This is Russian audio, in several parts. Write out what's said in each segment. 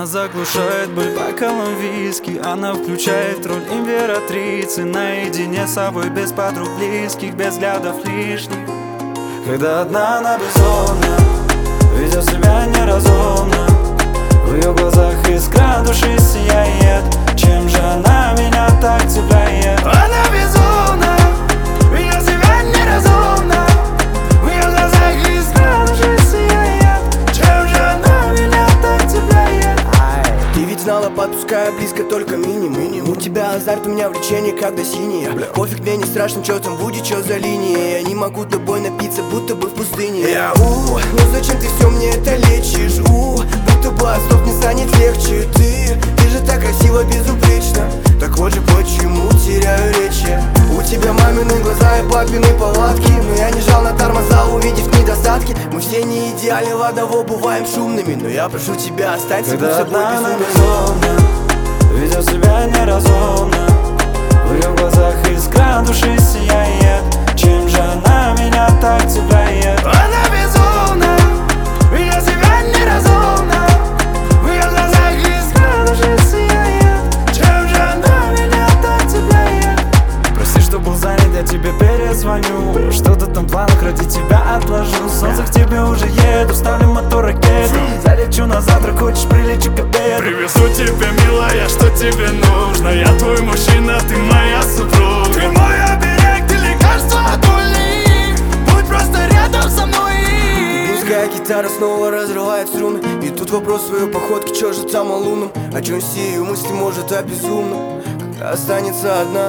Она заглушает боль бокалом виски. Она включает роль императрицы. Наедине с собой, без подруг близких, без взглядов лишних. Когда одна она безумна, ведет себя неразумно. В ее глазах искра души сияет. Чем же она меня так цепляет? Она безумна, ведет себя неразумно. В ее глазах искра души сияет. Чем же она меня так цепляет? Ты ведь знала, подпуская близко только минимум. У тебя азарт, у меня влечение, когда синее. Пофиг, мне не страшно, чё там будет, чё за линия. Я не могу тобой напиться, будто бы в пустыне. Ну зачем ты все мне это лечишь? Будто бы от слов не станет легче. Ты же так красиво, безупречно. Так вот же почему теряю речи. У тебя мамины глаза и папины повадки. Но я не жал на тормоза, увидев недостатки. Мы все не идеальны, ладово бываем шумными. Но я прошу тебя, останься будь собой безумно. Ведет себя неразумно. В ее глазах искра души сияет. Чем же она меня так цепляет? Она безумна, ведет себя неразумно. В ее глазах искра души сияет. Чем же она меня так цепляет? Прости, что был занят, я тебе перезвоню. Что-то там в планах, ради тебя отложу. Солнце к тебе уже еду, ставлю мотор ракеты. Залечу на завтра, хочешь прилечу к обеду. Привезу тебя, милая, что тебе нужно. Я твой мужчина, ты моя супруга. Ты мой оберег, ты лекарство от боли. Будь просто рядом со мной. Пускай гитара снова разрывает струны. И тут вопрос своей походки, чё же там о лунном? О чем все ее мысли, может, о безумном? Когда останется одна.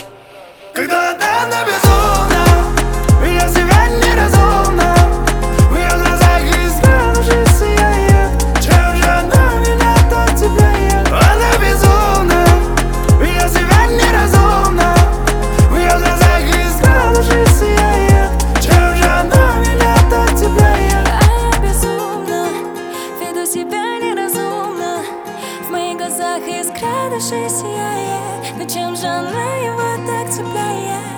Когда она безумна, ведет себя неразумно. В ее глазах искра души сияет. Чем же она меня так цепляет? Она безумна, ведет себя неразумно. В ее глазах искра души сияет. Чем же она меня так цепляет? А я безумна, веду себя неразумно. В моих глазах искра души сияет. Но чем же она его так цепляет?